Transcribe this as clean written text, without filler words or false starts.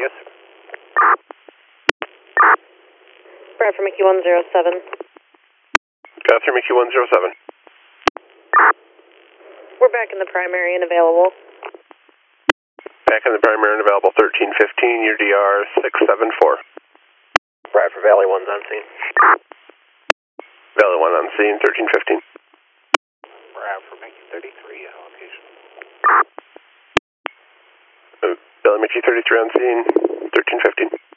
Yes, sir. Bradford Mickey 107. Bradford Mickey 107. We're back in the primary and available. Back in the primary and available 1315, your DR 674. Bradford Valley 1's on scene. Valley 1 on scene, 1315. Bradford Mickey 33 at location. Valley Mickey 33 on scene, 1315.